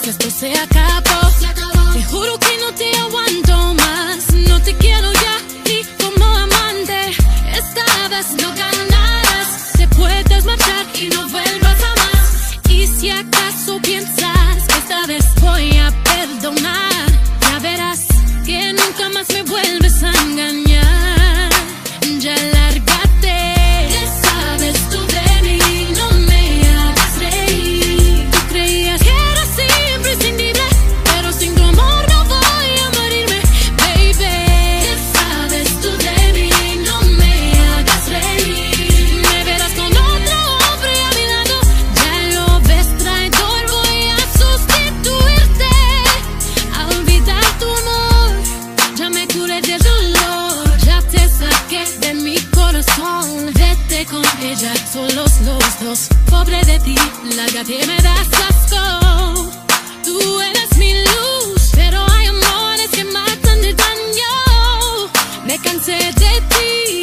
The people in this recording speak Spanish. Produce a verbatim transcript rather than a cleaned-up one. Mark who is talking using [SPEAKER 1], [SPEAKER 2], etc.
[SPEAKER 1] vez esto se acabó. Se acabó. Te juro que no te aguanto más. No te quiero ya ni como amante. Esta vez no ganarás. Te puedes marchar y no vuelvas jamás. Y si acaso piensas que esta vez voy a perdonar, ya verás que nunca más me vuelves a engañar. Ya lárgate. ¿Qué sabes tú de mí? No me hagas reír. Tú creías que era siempre imprescindible, pero sin tu amor no voy a morirme, baby. ¿Qué sabes tú de mí? No me hagas reír. Me verás con otro hombre a mi lado. Ya lo ves, traidor, voy a sustituirte, a olvidar tu amor. Ya me curé del dolor, ya te saqué de mi corazón. Vete con ella, solos los dos. Pobre de ti, lárgate, me das asco. Tú eres mi luz, pero hay amores que matan de daño. Me cansé de ti.